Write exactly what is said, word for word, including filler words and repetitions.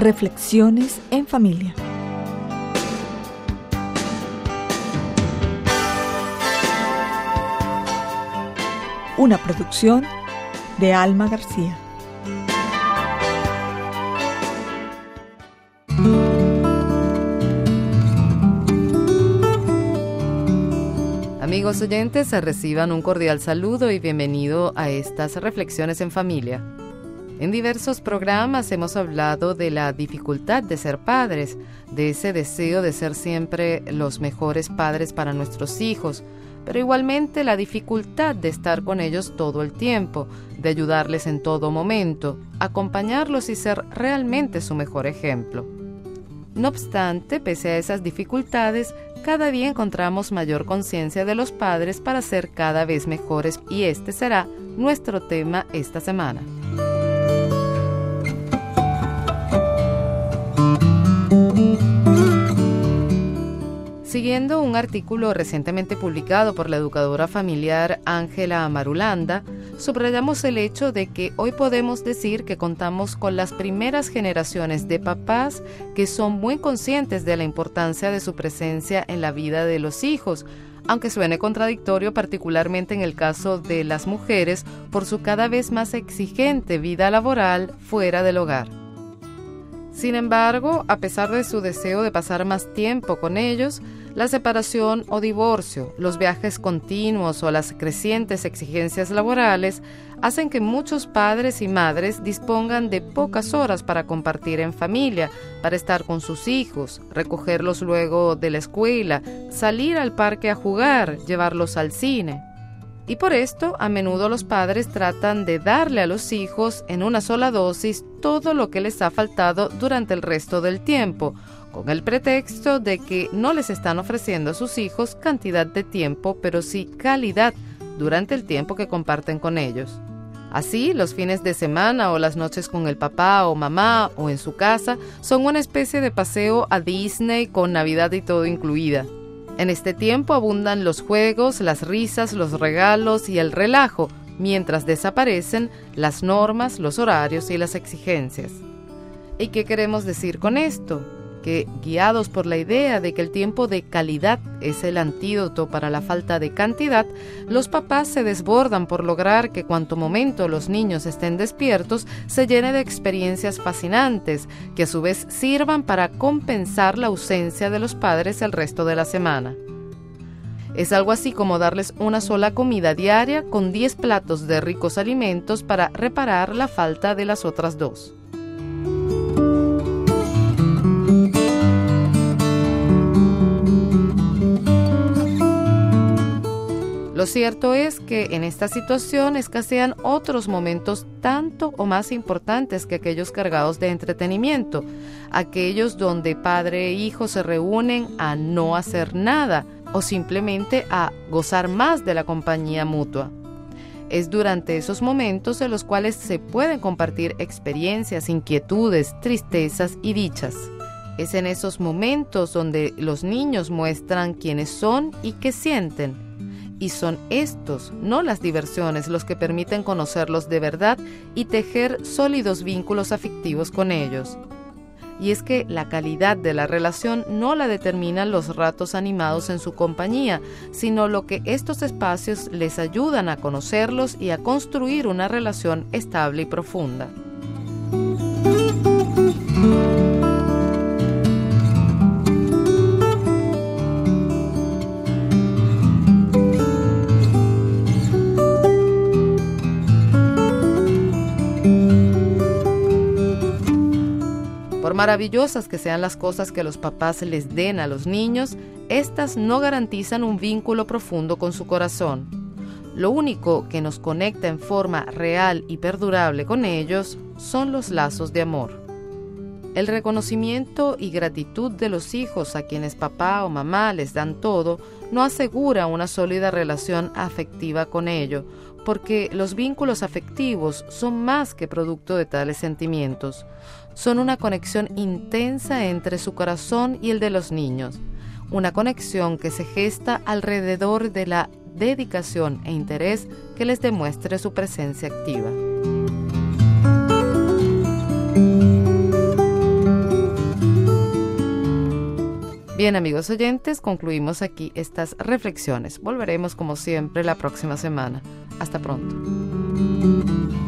Reflexiones en familia. Una producción de Alma García. Amigos oyentes, reciban un cordial saludo y bienvenido a estas Reflexiones en Familia. En diversos programas hemos hablado de la dificultad de ser padres, de ese deseo de ser siempre los mejores padres para nuestros hijos, pero igualmente la dificultad de estar con ellos todo el tiempo, de ayudarles en todo momento, acompañarlos y ser realmente su mejor ejemplo. No obstante, pese a esas dificultades, cada día encontramos mayor conciencia de los padres para ser cada vez mejores y este será nuestro tema esta semana. Siguiendo un artículo recientemente publicado por la educadora familiar Ángela Marulanda, subrayamos el hecho de que hoy podemos decir que contamos con las primeras generaciones de papás que son muy conscientes de la importancia de su presencia en la vida de los hijos, aunque suene contradictorio particularmente en el caso de las mujeres por su cada vez más exigente vida laboral fuera del hogar. Sin embargo, a pesar de su deseo de pasar más tiempo con ellos, la separación o divorcio, los viajes continuos o las crecientes exigencias laborales hacen que muchos padres y madres dispongan de pocas horas para compartir en familia, para estar con sus hijos, recogerlos luego de la escuela, salir al parque a jugar, llevarlos al cine. Y por esto, a menudo los padres tratan de darle a los hijos en una sola dosis todo lo que les ha faltado durante el resto del tiempo, con el pretexto de que no les están ofreciendo a sus hijos cantidad de tiempo, pero sí calidad durante el tiempo que comparten con ellos. Así, los fines de semana o las noches con el papá o mamá o en su casa son una especie de paseo a Disney con Navidad y todo incluida. En este tiempo abundan los juegos, las risas, los regalos y el relajo, mientras desaparecen las normas, los horarios y las exigencias. ¿Y qué queremos decir con esto? Que, guiados por la idea de que el tiempo de calidad es el antídoto para la falta de cantidad, los papás se desbordan por lograr que cuanto momento los niños estén despiertos se llene de experiencias fascinantes, que a su vez sirvan para compensar la ausencia de los padres el resto de la semana. Es algo así como darles una sola comida diaria con diez platos de ricos alimentos para reparar la falta de las otras dos. Lo cierto es que en esta situación escasean otros momentos tanto o más importantes que aquellos cargados de entretenimiento, aquellos donde padre e hijo se reúnen a no hacer nada o simplemente a gozar más de la compañía mutua. Es durante esos momentos en los cuales se pueden compartir experiencias, inquietudes, tristezas y dichas. Es en esos momentos donde los niños muestran quiénes son y qué sienten. Y son estos, no las diversiones, los que permiten conocerlos de verdad y tejer sólidos vínculos afectivos con ellos. Y es que la calidad de la relación no la determinan los ratos animados en su compañía, sino lo que estos espacios les ayudan a conocerlos y a construir una relación estable y profunda. Por maravillosas que sean las cosas que los papás les den a los niños, estas no garantizan un vínculo profundo con su corazón. Lo único que nos conecta en forma real y perdurable con ellos son los lazos de amor. El reconocimiento y gratitud de los hijos a quienes papá o mamá les dan todo no asegura una sólida relación afectiva con ellos, porque los vínculos afectivos son más que producto de tales sentimientos. Son una conexión intensa entre su corazón y el de los niños, una conexión que se gesta alrededor de la dedicación e interés que les demuestre su presencia activa. Bien, amigos oyentes, concluimos aquí estas reflexiones. Volveremos como siempre la próxima semana. Hasta pronto.